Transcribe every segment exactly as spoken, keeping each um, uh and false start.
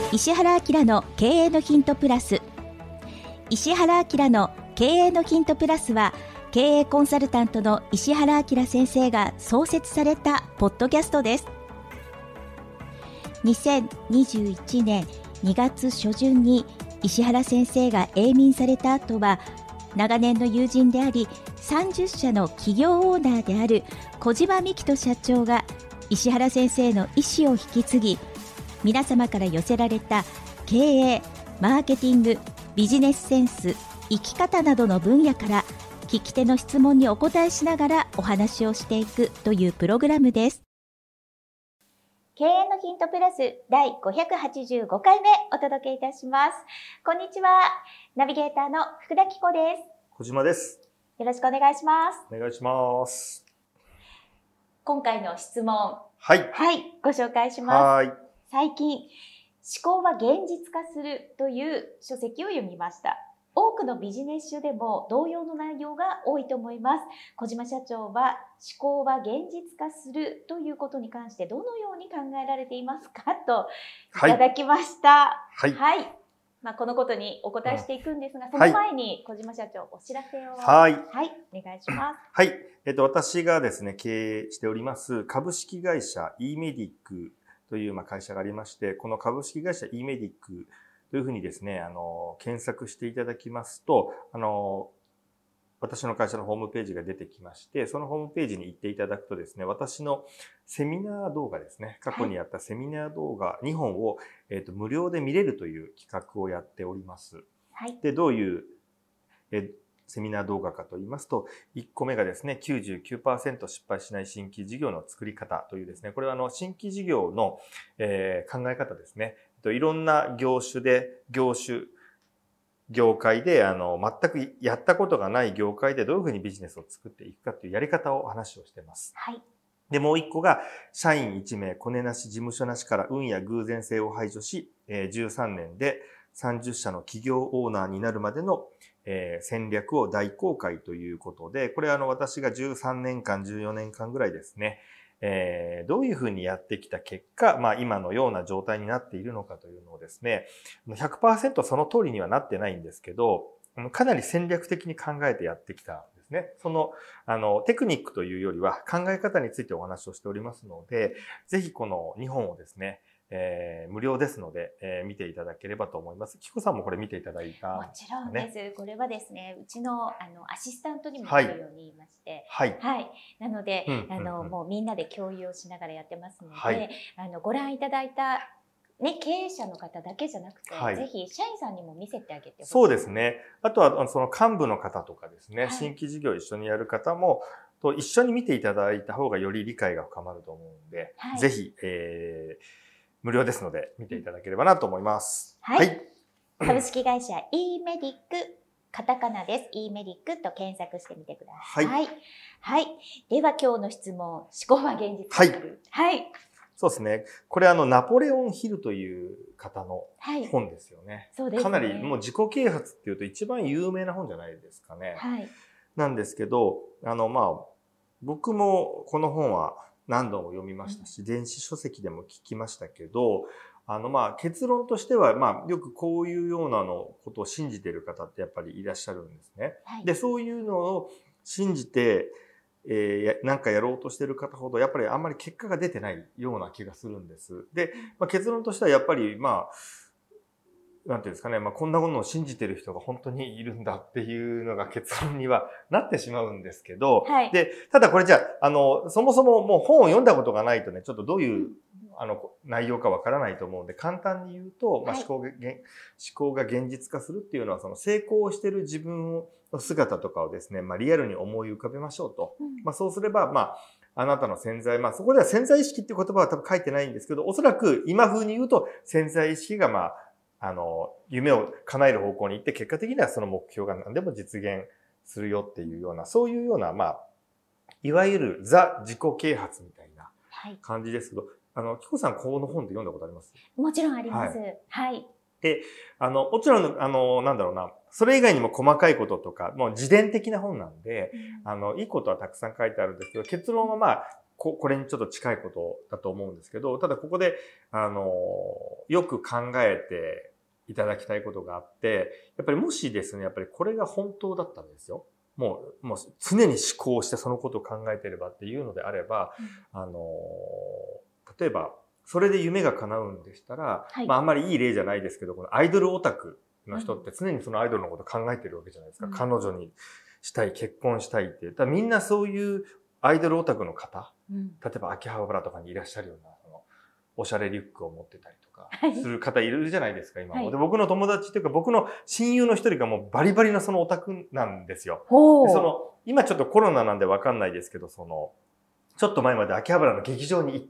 石原明の経営のヒントプラス。石原明の経営のヒントプラスは、経営コンサルタントの石原明先生が創設されたポッドキャストです。にせんにじゅういちねんにがつしょじゅんに石原先生が永眠された後は、長年の友人でありさんじゅっしゃの企業オーナーである小島幹人社長が石原先生の遺志を引き継ぎ、皆様から寄せられた経営、マーケティング、ビジネスセンス、生き方などの分野から聞き手の質問にお答えしながらお話をしていくというプログラムです。経営のヒントプラスだいごひゃくはちじゅうごかいめお届けいたします。こんにちは。ナビゲーターの福田紀子です。 小島です。 よろしくお願いします。 お願いします。 今回の質問。 はい。 はい、ご紹介します。 はい。 最近、思考は現実化するという書籍を読みました。多くのビジネス書でも同様の内容が多いと思います。小島社長は思考は現実化するということに関してどのように考えられていますかといただきました。 はい。 はい。まあ、このことにお答えしていくんですが、うん、その前に小島社長お知らせを。 はい。 はい。お願いします。 はい。えっと、私がですね、経営しております株式会社 イーメディックというまあ会社がありまして、この株式会社 イーメディックというふうにですね、あの、検索していただきますと、あの、私の会社のホームページが出てきまして、そのホームページに行っていただくとですね、私のセミナー動画ですね、過去にやったセミナー動画にほんを、えっと、無料で見れるという企画をやっております。 はい。 で、どういう、えセミナー動画かと言いますと、いっこめがですね、きゅうじゅうきゅうパーセント 失敗しない新規事業の作り方というですね、これはあの新規事業の、えー、考え方ですね。いろんな業種で、業種、業界で、あの、全くやったことがない業界でどういうふうにビジネスを作っていくかというやり方を話をしています。 はい。 で、もう一個が、社員いちめい、コネなし事務所なしから運や偶然性を排除し、じゅうさんねんでさんじゅっしゃの企業オーナーになるまでのえー、戦略を大公開ということで、これはあの私がじゅうさんねんかん、じゅうよねんかんぐらいですね、えー、どういうふうにやってきた結果、まあ今のような状態になっているのかというのをですね、ひゃくパーセント その通りにはなってないんですけど、かなり戦略的に考えてやってきたんですね。その、あの、テクニックというよりは考え方についてお話をしておりますので、ぜひこのにほんをですね、えー、無料ですので、えー、見ていただければと思います。紀子さんもこれ見ていただいた、 ね。もちろんです。これはですね、うちのあのアシスタントにもあるように言いまして、はい、はい、なので、うんうんうん、あのもうみんなで共有をしながらやってますので、はい、あのご覧いただいたね、経営者の方だけじゃなくて、はい、ぜひ社員さんにも見せてあげてほしい。 そうですね。あとはその幹部の方とかですね、はい、新規事業を一緒にやる方もと一緒に見ていただいた方がより理解が深まると思うので、はい、ぜひ、えー無料ですので見ていただければなと思います。 はい。はい、株式会社 イーメディック、カタカナです。イーメディックと検索してみてください。はい。はい。では今日の質問、思考は現実化する。はい。はい。 そうですね。これあの、ナポレオンヒルという方の本ですよね。はい、 そうですね。 かなりもう自己啓発っていうと一番有名な本じゃないですかね。 はい。なんですけど、あの、まあ、僕もこの本は何度も読みましたし、電子書籍でも聞きましたけど、あの、まあ、結論としては、まあ、よくこういうようなのことを信じている方ってやっぱりいらっしゃるんですね。はい、で、そういうのを信じて、えー、なんかやろうとしている方ほど、やっぱりあんまり結果が出てないような気がするんです。で、まあ、結論としてはやっぱり、まあ、なんていうんですかね、まあ、こんなものを信じてる人が本当にいるんだっていうのが結論にはなってしまうんですけど、はい、で、ただこれじゃあ、あの、そもそももう本を読んだことがないとね、ちょっとどういう、あの、内容かわからないと思うんで、簡単に言うと、まあ、思考が、はい、思考が現実化するっていうのは、その成功してる自分の姿とかをですね、まあ、リアルに思い浮かべましょうと。うん、まあ、そうすれば、まあ、あなたの潜在、まあ、そこでは潜在意識っていう言葉は多分書いてないんですけど、おそらく今風に言うと、潜在意識が、まあ、あの、夢を叶える方向に行って、結果的にはその目標が何でも実現するよっていうような、そういうような、まあ、いわゆるザ自己啓発みたいな感じですけど、はい、あの、紀子さん、この本って読んだことあります？ もちろんあります。はい。はい、 で、あの、もちろん、あの、なんだろうな、それ以外にも細かいこととか、もう自伝的な本なんで、うん、あの、いいことはたくさん書いてあるんですけど、結論はまあ、こ、これにちょっと近いことだと思うんですけど、ただここで、あの、 よく考えていただきたいことがあって、やっぱりもしですね、やっぱりこれが本当だったんですよ。もう、もう常に思考してそのことを考えてればっていうのであれば、うん、あの、例えば、それで夢が叶うんでしたら、はい、まああんまりいい例じゃないですけど、このアイドルオタクの人って常にそのアイドルのことを考えてるわけじゃないですか。うん、彼女にしたい、結婚したいって。だからみんなそういうアイドルオタクの方、うん、例えば秋葉原とかにいらっしゃるような、そのおしゃれリュックを持ってたりとかする方いるじゃないですか、今も。はい、で僕の友達っていうか僕の親友の一人がもうバリバリのそのオタクなんですよ。でその今ちょっとコロナなんでわかんないですけど、その、ちょっと前まで秋葉原の劇場に行って、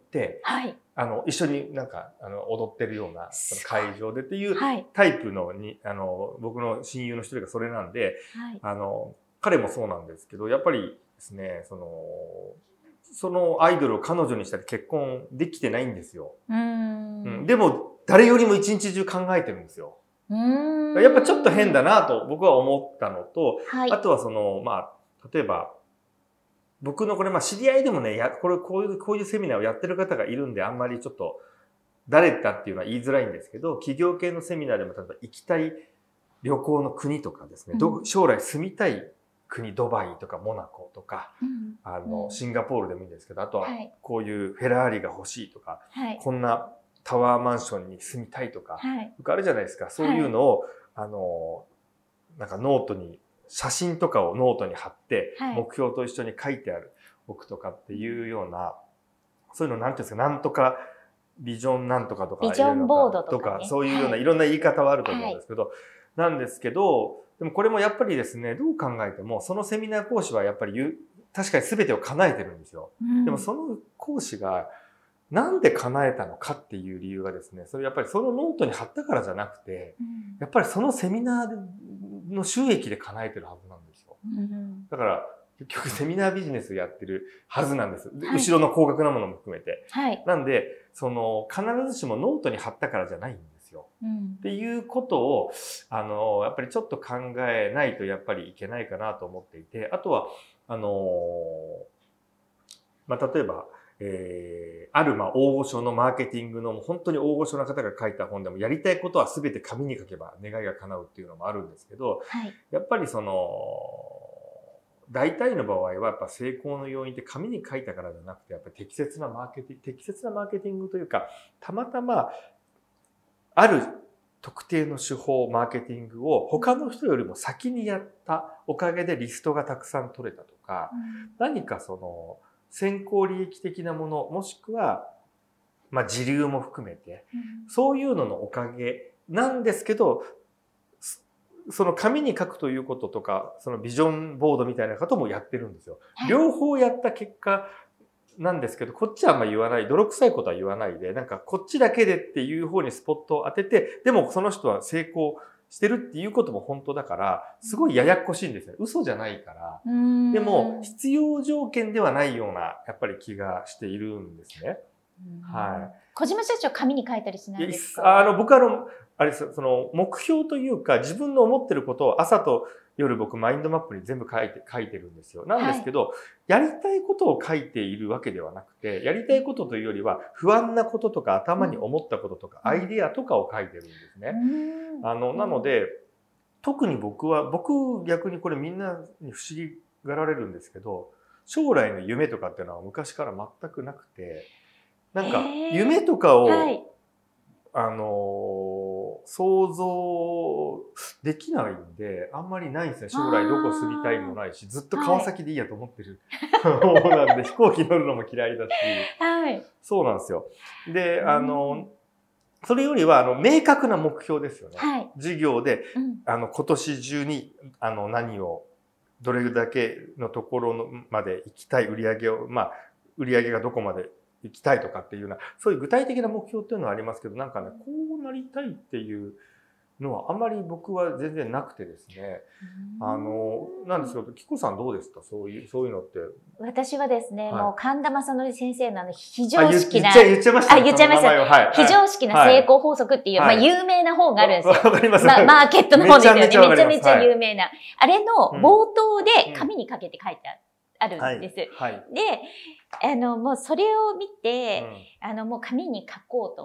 はい、あの、一緒になんか、あの、踊ってるようなその会場でっていうタイプのに、あの、僕の親友の一人がそれなんで、はい、あの、彼もそうなんですけど、やっぱりですね、その、そのアイドルを彼女にしたら結婚できてないんですよ。うーん、うん、でも、誰よりも一日中考えてるんですよ。うーん、やっぱちょっと変だなと僕は思ったのと、はい、あとはその、まあ、例えば、僕のこれ、まあ、知り合いでもね、や、これ、こういう、こういうセミナーをやってる方がいるんで、あんまりちょっと、誰だっていうのは言いづらいんですけど、企業系のセミナーでも、例えば行きたい旅行の国とかですね、うん、将来住みたい国、ドバイとかモナコとか、うん、あの、シンガポールでもいいんですけど、あとは、こういうフェラーリが欲しいとか、はい、こんなタワーマンションに住みたいとか、はい、あるじゃないですか。そういうのを、はい、あの、なんかノートに、写真とかをノートに貼って、目標と一緒に書いてある、置くとかっていうような、そういうのなんていうんですか、なんとか、ビジョンなんとかとか、 ビジョンボードとか、ね、 とか、そういうようないろんな言い方はあると思うんですけど、はい、なんですけど、でもこれもやっぱりですね、どう考えても、そのセミナー講師はやっぱり言う、確かに全てを叶えてるんですよ。うん、でもその講師が、なんで叶えたのかっていう理由がですね、それやっぱりそのノートに貼ったからじゃなくて、うん、やっぱりそのセミナーの収益で叶えてるはずなんですよ。うん、だから、結局セミナービジネスやってるはずなんです。はい、後ろの高額なものも含めて。はい、なんで、その、必ずしもノートに貼ったからじゃないんですよ。うん、っていうことを、あの、やっぱりちょっと考えないとやっぱりいけないかなと思っていて、あとは、あの、まあ、例えば、えー、ある、ま、大御所のマーケティングの、本当に大御所な方が書いた本でも、やりたいことは全て紙に書けば願いが叶うっていうのもあるんですけど、はい、やっぱりその、大体の場合はやっぱ成功の要因って紙に書いたからじゃなくて、やっぱり適切なマーケティング、適切なマーケティングというか、たまたま、ある特定の手法、マーケティングを他の人よりも先にやったおかげでリストがたくさん取れたとか、うん、何かその、先行利益的なもの、もしくは、まあ、時流も含めて、うん、そういうののおかげなんですけど、その紙に書くということとか、そのビジョンボードみたいなこともやってるんですよ。はい、両方やった結果なんですけど、こっちはあんま言わない、泥臭いことは言わないで、なんかこっちだけでっていう方にスポットを当てて、でもその人は成功してるっていうことも本当だから、すごいややこしいんですよ。嘘じゃないから。でも、必要条件ではないような、やっぱり気がしているんですね。はい。 小島社長、紙に書いたりしないですか？ あの、僕はあの、あれです、その、目標というか、自分の思ってることを朝と夜僕、マインドマップに全部書いて、書いてるんですよ。なんですけど、はい、やりたいことを書いているわけではなくて、やりたいことというよりは、不安なこととか、頭に思ったこととか、うん、アイデアとかを書いてるんですね。うん、あの、なので、特に僕は、僕逆にこれみんなに不思議がられるんですけど、将来の夢とかっていうのは昔から全くなくて、なんか、夢とかを、はい、あの、想像できないんで、あんまりないんですね。将来どこ住みたいもないし、ずっと川崎でいいやと思ってる方なんで、飛行機乗るのも嫌いだし、はい、そうなんですよ。で、あの、それよりは、あの、明確な目標ですよね。はい、事業で、うん、あの、今年中に、あの、何を、どれだけのところのまで行きたい売り上げを、まあ、売り上げがどこまで行きたいとかっていうような、そういう具体的な目標っていうのはありますけど、なんかね、こうなりたいっていうのはあんまり僕は全然なくてですね。あの、なんですけど、キコさんどうですか？そういう、そういうのって。 私はですね、はい、もう神田正則先生のあの、非常識な。 あ、言っちゃいました。 あ、言っちゃいました。はい、非常識な成功法則っていう、はい、まあ、有名な本があるんですよ。わかります。ま、マーケットの本ですよね。めちゃめちゃめちゃ有名な。はい、あれの冒頭で紙にかけて書いてある。あるんです。はいはい、で、あの、もうそれを見て、うん、あの、もう紙に書こうと思っ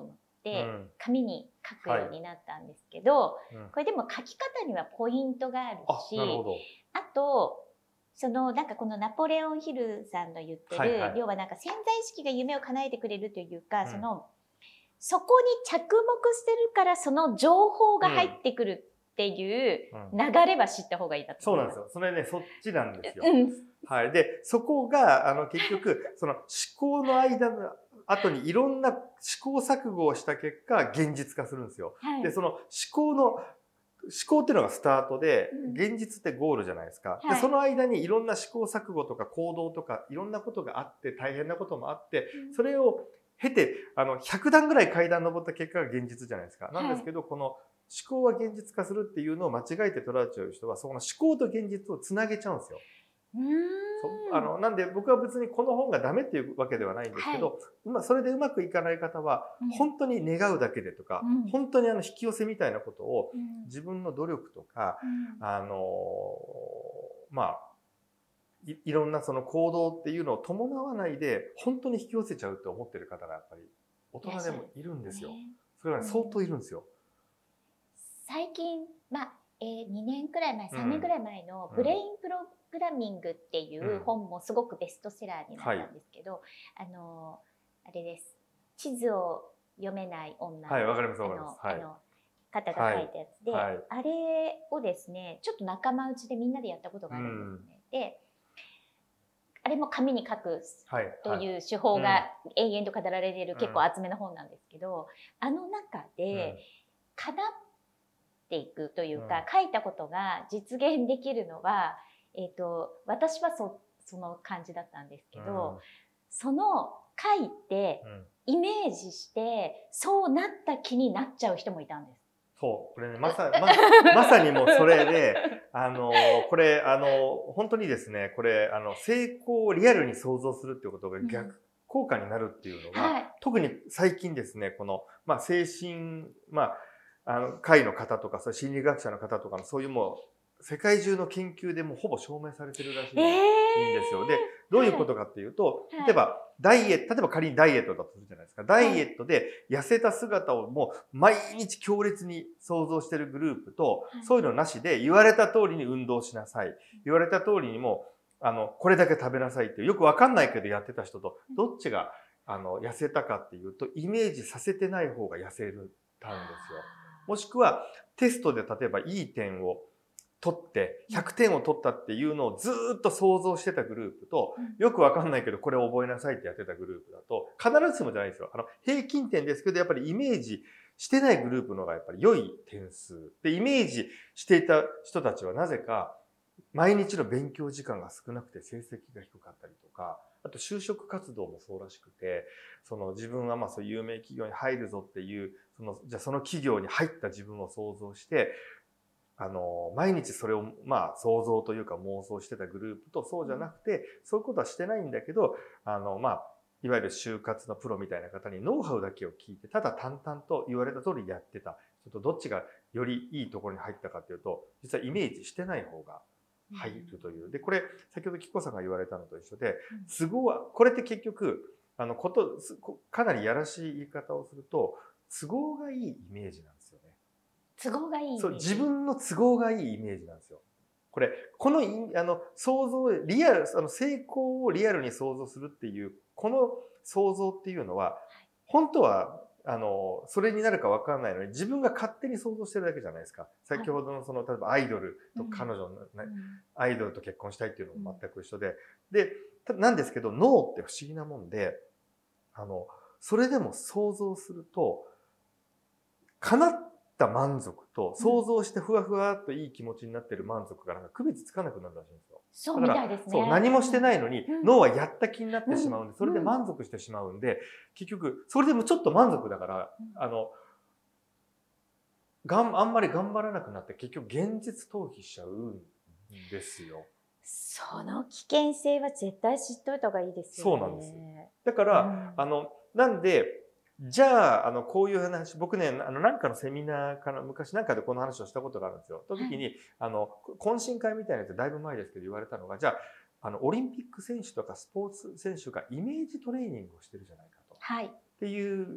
って紙に書くようになったんですけど、 うん、 これでも書き方にはポイントがあるし、 あ、なるほど。 あとそのなんかこのナポレオン・ヒルさんの言ってる、はいはい、要はなんか潜在意識が夢を叶えてくれるというか、うん、そのそこに着目してるからその情報が入ってくるっていう流れは知った方がいいだと思います。そうなんですよ。それね、そっちなんですよ。うん、はい。で、そこが、あの、結局、その思考の間の後にいろんな試行錯誤をした結果、現実化するんですよ。はい、で、その思考の、思考っていうのがスタートで、現実ってゴールじゃないですか。うん、で、その間にいろんな試行錯誤とか行動とか、いろんなことがあって、大変なこともあって、それを経て、あの、ひゃくだんぐらい階段登った結果が現実じゃないですか。なんですけど、はい、この思考は現実化するっていうのを間違えて捉えちゃう人は、その思考と現実をつなげちゃうんですよ。うーんそうあのなんで僕は別にこの本がダメっていうわけではないんですけど、はい、それでうまくいかない方は、本当に願うだけでとか、うん、本当にあの引き寄せみたいなことを、うん、自分の努力とか、うん、あのまあい, いろんなその行動っていうのを伴わないで本当に引き寄せちゃうって思ってる方がやっぱり大人でもいるんですよ。それは、ね、相当いるんですよ。 最近、まあえー、にねんくらい前、さんねんくらい前のブレインプログラミングっていう本もすごくベストセラーになったんですけど、うんはい、あのあれです。地図を読めない女の、 はい、わかります、わかります。 あの方が書いたやつで、はいはい、あれをですね、ちょっと仲間内でみんなでやったことがあるんですね。うん、で、あれも紙に書くという手法が永遠と語られている結構厚めの本なんですけど、あの中で叶っていくというか、書いたことが実現できるのは、えーと、私は そ, その感じだったんですけど、その書いてイメージしてそうなった気になっちゃう人もいたんです。 そうこれねまさ ま, まさにもうそれであのこれあの本当にですねこれあの成功をリアルに想像するっていうことが逆効果になるっていうのが、うんはい、特に最近ですねこの、まあ、精神、まあ、あの会の方とかそう心理学者の方とかのそういうもう世界中の研究でもほぼ証明されてるらしいんですよ。えー、でどういうことかっていうと、はい、例えばダイエット例えば仮にダイエットだとするじゃないですか。ダイエットで痩せた姿をもう毎日強烈に想像してるグループと、はい、そういうのなしで言われた通りに運動しなさい、言われた通りにもあのこれだけ食べなさいっていうよくわかんないけどやってた人とどっちがあの痩せたかっていうとイメージさせてない方が痩せるたんですよ。もしくはテストで例えばいい点を取ってひゃくてんを取ったっていうのをずっと想像してたグループと、よくわかんないけどこれ覚えなさいってやってたグループだと必ずしもじゃないですよ。あの平均点ですけどやっぱりイメージしてないグループの方がやっぱり良い点数で、イメージしていた人たちはなぜか毎日の勉強時間が少なくて成績が低かったりとか、あと就職活動もそうらしくて、その自分はまあそういう有名企業に入るぞっていうそのじゃあその企業に入った自分を想像してあの毎日それをまあ想像というか妄想してたグループと、そうじゃなくてそういうことはしてないんだけどあのまあいわゆる就活のプロみたいな方にノウハウだけを聞いてただ淡々と言われた通りやってたちょっとどっちがよりいいところに入ったかというと、実はイメージしてない方が入るという。でこれ先ほど紀子さんが言われたのと一緒で、都合はこれって結局あのことかなりやらしい言い方をすると都合がいいイメージなんですよね。 都合がいいイメージ。 そう、自分の都合がいいイメージなんですよ。これこのあの想像リアルあの成功をリアルに想像するっていうこの想像っていうのは本当はあのそれになるか分からないのに自分が勝手に想像してるだけじゃないですか。先ほどのその例えばアイドルと彼女の、ねうん、アイドルと結婚したいっていうのも全く一緒で、でなんですけど脳って不思議なもんで、あのそれでも想像すると叶った満足と想像してふわふわっといい気持ちになってる満足がなんか区別つかなくなるらしいんですよ。 そうみたいですね。 そう何もしてないのに脳はやった気になってしまうんで、それで満足してしまうんで、結局それでもちょっと満足だからあのがんあんまり頑張らなくなって結局現実逃避しちゃうんですよ。 その危険性は絶対知っといた方がいいですよね。 そうなんです。だから、うん、あのなんでじゃあ、あの、こういう話、僕ね、あの、なんかのセミナーかな、昔なんかでこの話をしたことがあるんですよ。その時に、はい、あの、懇親会みたいなやつだいぶ前ですけど言われたのが、じゃあ、あの、オリンピック選手とかスポーツ選手がイメージトレーニングをしてるじゃないかと。はい。っていう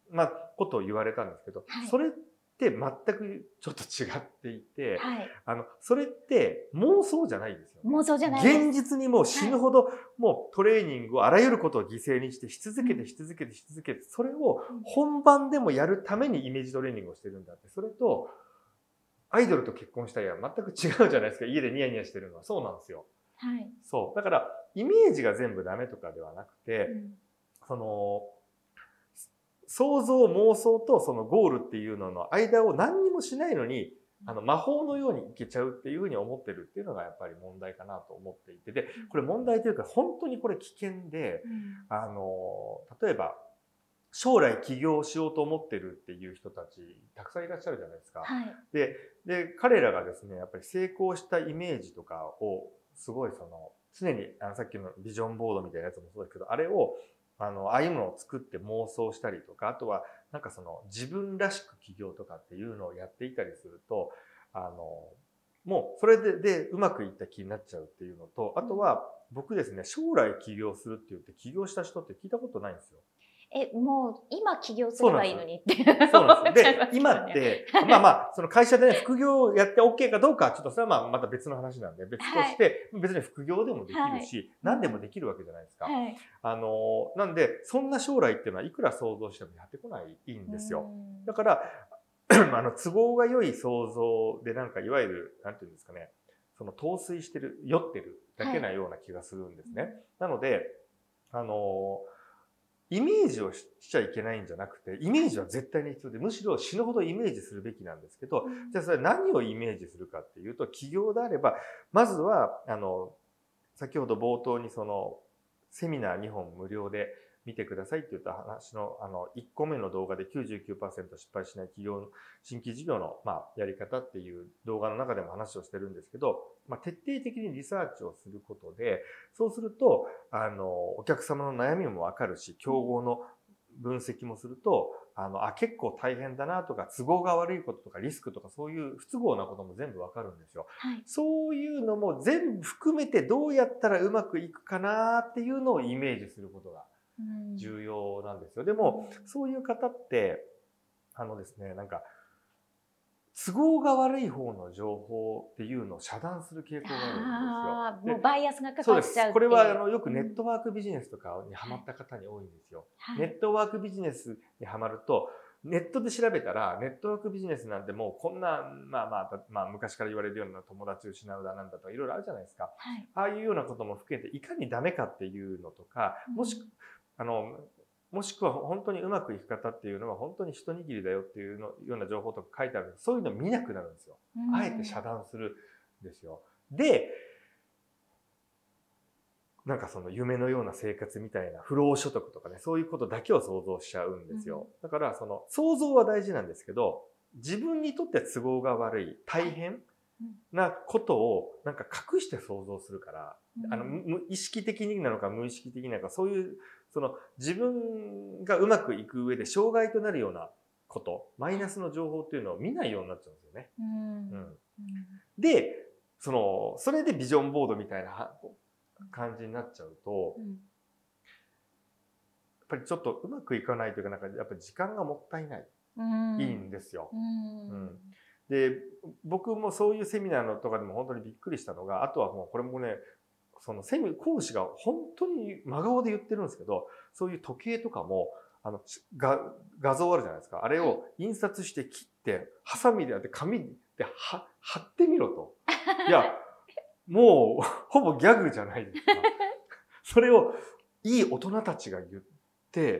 まあ、ことを言われたんですけど、 はい、 それって全くちょっと違っていて、 はい、 あの、それって妄想じゃないですよ、ね。 妄想じゃないです。 現実にもう死ぬほど、はい、もうトレーニングをあらゆることを犠牲にして、し続けて、し続けて、し続けて、それを本番でもやるためにイメージトレーニングをしてるんだって、それと、アイドルと結婚したいは全く違うじゃないですか。家でニヤニヤしてるのは。そうなんですよ。 はい。 そう。だから、イメージが全部ダメとかではなくて、うん、その、想像、妄想とそのゴールっていうのの間を何にもしないのに、あの、魔法のようにいけちゃうっていうふうに思ってるっていうのがやっぱり問題かなと思っていて、で、これ問題というか本当にこれ危険で、うん、あの、例えば、将来起業しようと思ってるっていう人たちたくさんいらっしゃるじゃないですか。 はい、 で、で、彼らがですね、やっぱり成功したイメージとかをすごいその、常にあのさっきのビジョンボードみたいなやつもそうですけど、あれをあの、ああいうものを作って妄想したりとか、あとはなんかその自分らしく起業とかっていうのをやっていたりすると、あの、もうそれで、で、うまくいった気になっちゃうっていうのと、あとは僕ですね、将来起業するって言って起業した人って聞いたことないんですよ。 え、もう今起業すればいいのにって。 そうなんです。で、今って、まあまあ、その会社でね、副業やって OK かどうか、ちょっとそれはまあまた別の話なんで、別として、はい、別に副業でもできるし、はい、何でもできるわけじゃないですか。はい、あの、なんで、そんな将来っていうのはいくら想像してもやってこないんですよ。だから、あの、都合が良い想像で、なんかいわゆる、なんていうんですかね、その陶酔してる、酔ってるだけなような気がするんですね。はい、なので、あの、イメージをしちゃいけないんじゃなくて、イメージは絶対に必要で、むしろ死ぬほどイメージするべきなんですけど、じゃあそれ何をイメージするかっていうと、起業であれば、まずは、あの、先ほど冒頭にその、セミナーにほん無料で見てくださいって言った話の、あの、いっこめの動画で きゅうじゅうきゅうパーセント 失敗しない企業の、新規事業の、まあ、やり方っていう動画の中でも話をしてるんですけど、まあ、徹底的にリサーチをすることで、そうすると、あの、お客様の悩みもわかるし、競合の分析もすると、あの、あ、結構大変だなとか、都合が悪いこととか、リスクとか、そういう不都合なことも全部わかるんですよ。はい、そういうのも全部含めて、どうやったらうまくいくかなっていうのをイメージすることが重要なんですよ。でも、そういう方って、あのですね、なんか、都合が悪い方の情報っていうのを遮断する傾向があるんですよ。 もうバイアスがかかっちゃうっていう。 そうです。これはあのよくネットワークビジネスとかにハマった方に多いんですよ。はい、ネットワークビジネスにハマると、ネットで調べたら、ネットワークビジネスなんてもうこんな、まあまあ、まあ昔から言われるような友達を失うだなんだとかいろいろあるじゃないですか。はい、ああいうようなことも含めて、いかにダメかっていうのとか、もし、うん、あの、もしくは本当にうまくいく方っていうのは本当に一握りだよっていうのような情報とか書いてあるんです。そういうの見なくなるんですよ。あえて遮断するんですよ。で、なんかその夢のような生活みたいな不労所得とかね、そういうことだけを想像しちゃうんですよ。だからその想像は大事なんですけど、自分にとって都合が悪い、大変なことをなんか隠して想像するから、あの、意識的になのか無意識的なのか、そういうその自分がうまくいく上で障害となるようなこと、マイナスの情報っていうのを見ないようになっちゃうんですよね。うんうん、で、その、それでビジョンボードみたいな感じになっちゃうと、うん、やっぱりちょっとうまくいかないというか、なんかやっぱり時間がもったいない、うん、いいんですよ。うんうん、で、僕もそういうセミナーのとかでも本当にびっくりしたのが、あとはもうこれもね、そのセミ、講師が本当に真顔で言ってるんですけど、そういう時計とかも、あの、が画像あるじゃないですか。あれを印刷して切って、ハサミでやって紙で貼ってみろと。いや、もう、ほぼギャグじゃないですか。それを、いい大人たちが言って、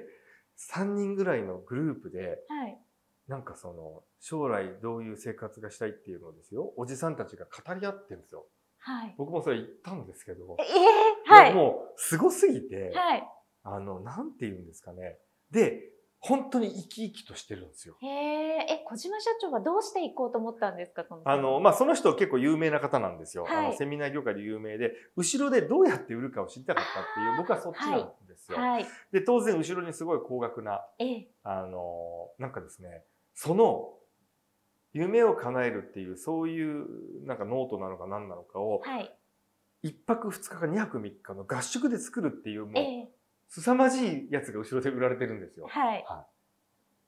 さんにんぐらいのグループで、はい、なんかその、将来どういう生活がしたいっていうのをですよ、おじさんたちが語り合ってるんですよ。はい、僕もそれ言ったんですけど、 えーはい、 もうすごすぎて、 はい、 あの、なんて言うんですかね。で、本当に生き生きとしてるんですよ。 へえ、え、小島社長はどうして行こうと思ったんですか、そのあの、まあ、その人結構有名な方なんですよ。はい、あのセミナー業界で有名で、後ろでどうやって売るかを知りたかったっていう、僕はそっちなんですよ。はい、で、当然後ろにすごい高額な、えあの、なんかですね、その、夢を叶えるっていう、そういうなんかノートなのか何なのかを、はい、いっぱくふつかかにはくみっかの合宿で作るっていう、もう、凄まじいやつが後ろで売られてるんですよ。はい。はい、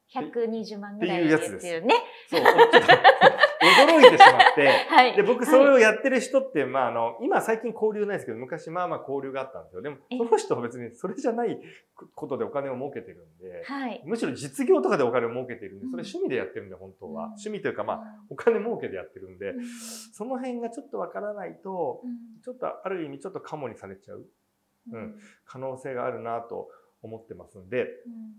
ひゃくにじゅうまんぐらいっていうやつですよね。 そう、ちょっと驚いてしまって、 はい、 で、僕それをやってる人って、まあ、あの、今最近交流ないですけど、昔まあまあ交流があったんですよ。でも、その人は別にそれじゃないことでお金を儲けてるんで、はい、むしろ実業とかでお金を儲けてるんで、それ趣味でやってるんで、本当は。うん、趣味というか、まあ、お金儲けでやってるんで、うん、その辺がちょっとわからないと、うん、ちょっとある意味ちょっとカモにされちゃう、うん、可能性があるなと思ってますんで、うん、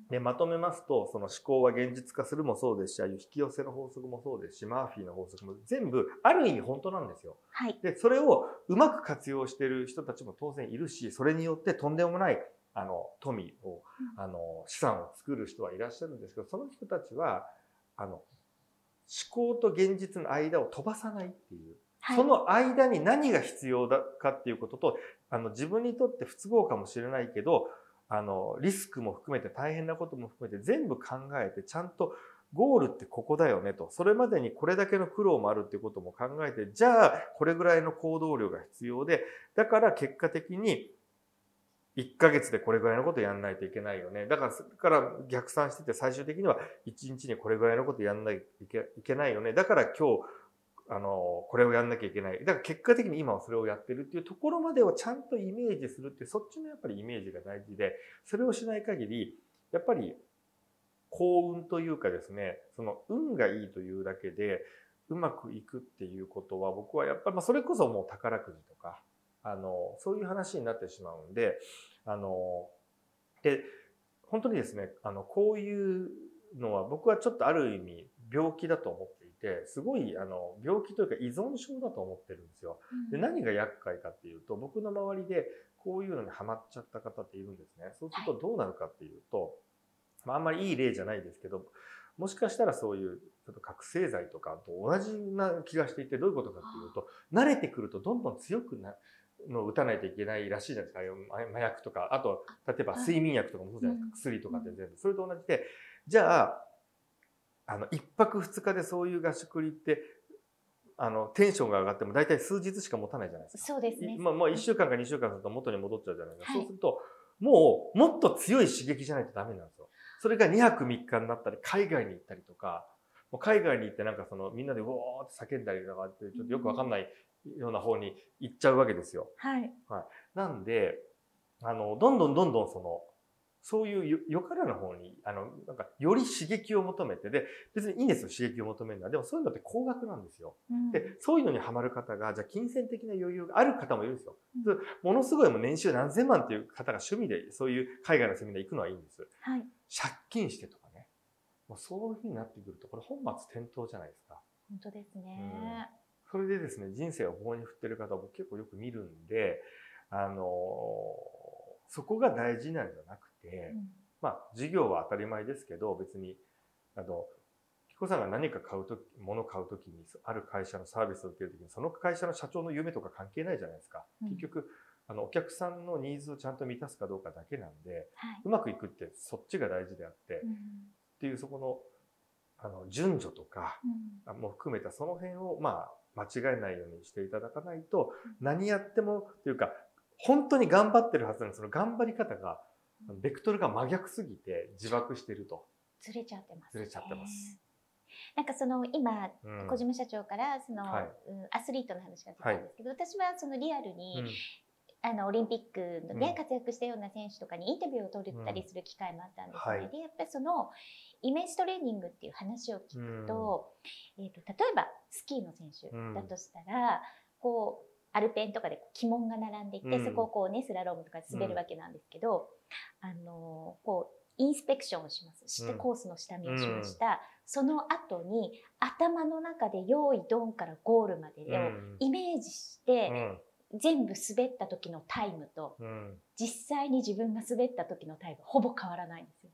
でまとめますと、その思考は現実化するもそうですし、ああいう引き寄せの法則もそうですし、マーフィーの法則も全部ある意味本当なんですよ。はい、でそれをうまく活用している人たちも当然いるし、それによってとんでもないあの富を、うん、あの資産を作る人はいらっしゃるんですけど、その人たちはあの思考と現実の間を飛ばさないっていう。はい、その間に何が必要だかっていうことと、あの自分にとって不都合かもしれないけど、あのリスクも含めて大変なことも含めて全部考えて、ちゃんとゴールってここだよねと、それまでにこれだけの苦労もあるっていうことも考えて、じゃあこれぐらいの行動量が必要で、だから結果的にいっかげつでこれぐらいのことやんないといけないよね。だから、から逆算してて、最終的にはいちにちにこれぐらいのことやんないといけないよね。だから今日あの、これをやんなきゃいけない。だから結果的に今はそれをやってるっていうところまでをちゃんとイメージするっていう、そっちのやっぱりイメージが大事で、それをしない限り、やっぱり幸運というかですね、その運がいいというだけで、うまくいくっていうことは、僕はやっぱり、まあそれこそもう宝くじとか、あの、そういう話になってしまうんで、あの、で、本当にですね、あの、こういうのは僕はちょっとある意味病気だと思っていて、すごいあの病気というか依存症だと思ってるんですよ。で、何が厄介かっていうと、僕の周りでこういうのにハマっちゃった方っているんですね。そうするとどうなるかっていうと、まあ、あんまりいい例じゃないですけど、もしかしたらそういうちょっと覚醒剤とかと同じな気がしていて、どういうことかっていうと、慣れてくるとどんどん強くなのを打たないといけないらしいじゃないですか。麻薬とか、あと例えば睡眠薬とかもそうじゃないですか。薬とかって全部それと同じで、じゃああの、一泊二日でそういう合宿に行って、あの、テンションが上がっても大体数日しか持たないじゃないですか。 そうですね。 まあ、まあ、一週間か二週間すると元に戻っちゃうじゃないですか。はい、そうすると、もう、もっと強い刺激じゃないとダメなんですよ。それがにはくみっかになったり、海外に行ったりとか、もう海外に行ってなんかその、みんなでウォーって叫んだりとかって、ちょっとよくわかんないような方に行っちゃうわけですよ。はい。はい。なんで、あの、どんどんどんどんその、そういうよからぬ方に、あの、なんか、より刺激を求めて、で、別にいいんですよ、刺激を求めるのは。でもそういうのって高額なんですよ。うん、で、そういうのにハマる方が、じゃあ金銭的な余裕がある方もいるんですよ。うん、ものすごいもう年収何千万っていう方が趣味で、そういう海外のセミナー行くのはいいんです。はい、借金してとかね。もうそういう風になってくると、これ本末転倒じゃないですか。 本当ですね。 うん、それでですね、人生を棒に振ってる方を僕結構よく見るんで、あのー、そこが大事なんじゃなくて、うん、まあ、事業は当たり前ですけど、別に、あの、キコさんが何か買うとき、物を買うときに、ある会社のサービスを受けるときに、その会社の社長の夢とか関係ないじゃないですか。うん、結局、あの、お客さんのニーズをちゃんと満たすかどうかだけなんで、はい、うまくいくってそっちが大事であって、うん、っていう、そこの、あの、順序とか、うん、も含めたその辺を、まあ、間違えないようにしていただかないと、うん、何やっても、というか、本当に頑張ってるはずなのに、その頑張り方が、ベクトルが真逆すぎて自爆してると。 ずれちゃってます、 ね。ずれちゃってます。 なんかその今、うん、小島社長からその、はい、アスリートの話が出たんですけど、はい、私はそのリアルに、うん、あのオリンピックで、ね、活躍したような選手とかにインタビューを取ったりする機会もあったんですね。うんはい、でやっぱりそのイメージトレーニングっていう話を聞くと、うん、えーと例えばスキーの選手だとしたら、こうアルペンとかで旗門が並んでいて、うん、そこをこうねスラロームとかで滑るわけなんですけど、うん、あのこうインスペクションをします。してコースの下見をしました。うん、その後に頭の中で用意ドンからゴールまでをイメージして、うん、全部滑った時のタイムと、うん、実際に自分が滑った時のタイムほぼ変わらないんですよ。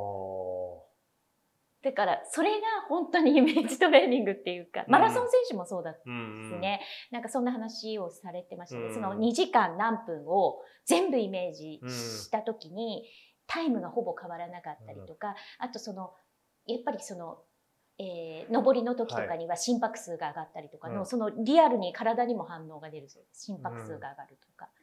だからそれが本当にイメージトレーニングっていうか、マラソン選手もそうだったんですね。うん、なんかそんな話をされてましたね。うん、そのにじかん何分を全部イメージした時にタイムがほぼ変わらなかったりとか、あとそのやっぱりその、えー、上りの時とかには心拍数が上がったりとかの、はい、そのリアルに体にも反応が出るそうです。心拍数が上がるとか。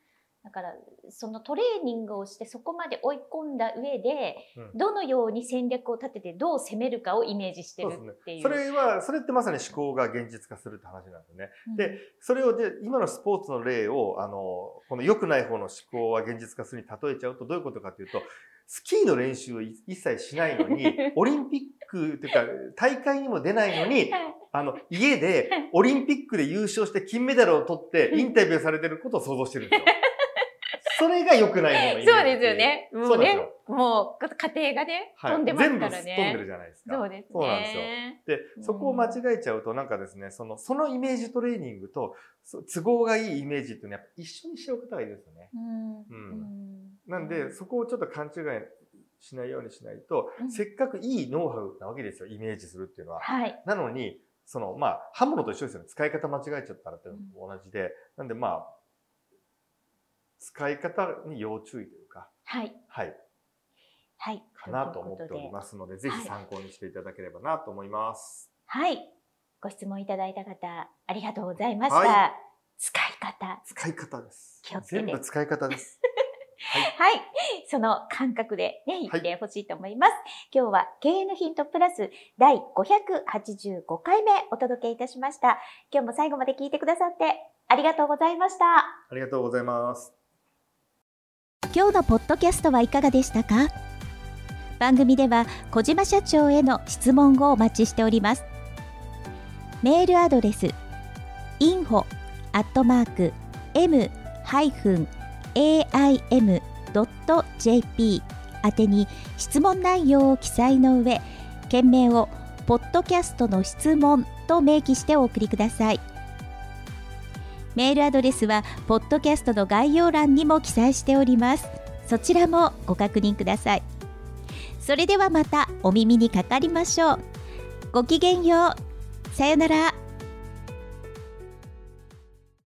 だからそのトレーニングをしてそこまで追い込んだ上で、 うん、 どのように戦略を立ててどう攻めるかをイメージしてるっていう。 そうですね。それは、それってまさに思考が現実化するって話なんですね。うん、で、それをで、今のスポーツの例を、あの、この良くない方の思考は現実化するに例えちゃうとどういうことかというと、スキーの練習を一切しないのに、オリンピックというか、大会にも出ないのに、あの、家でオリンピックで優勝して金メダルを取ってインタビューされてることを想像してるんですよ。それが良くない方のイメージ。 そうですよね。もうね、もう家庭がね、はい、飛んでますからね。 全部飛んでるじゃないですか。 そうですね。 そうなんですよ。で、そこを間違えちゃうと、なんかですね、その、そのイメージトレーニングと、都合がいいイメージっていうのはやっぱ一緒にしちゃう方がいいですよね。うん。うん、なんで、そこをちょっと勘違いしないようにしないと、うん、せっかくいいノウハウなわけですよ、イメージするっていうのは。はい。なのに、その、まあ、刃物と一緒ですよね。使い方間違えちゃったらって同じで。なんで、まあ、使い方に要注意というか。はい。はい。はい。かなと思っておりますので、ぜひ参考にしていただければなと思います。 はい。ご質問いただいた方、ありがとうございました。はい、使い方。 使い方です。気をつけて。全部使い方です。 はい、はい。その感覚でね、言ってほしいと思います。はい、今日は経営のヒントプラスだいごひゃくはちじゅうごかいめお届けいたしました。今日も最後まで聞いてくださってありがとうございました。 ありがとうございます。 今日のポッドキャストはいかがでしたか？番組では小島社長への質問をお待ちしております。メールアドレス インフォ アットマーク エム ハイフン エーアイエム ドット ジェーピー 宛てに質問内容を記載の上、件名をポッドキャストの質問と明記してお送りください。メールアドレスはポッドキャストの概要欄にも記載しております。そちらもご確認ください。それではまたお耳にかかりましょう。ごきげんよう。さよなら。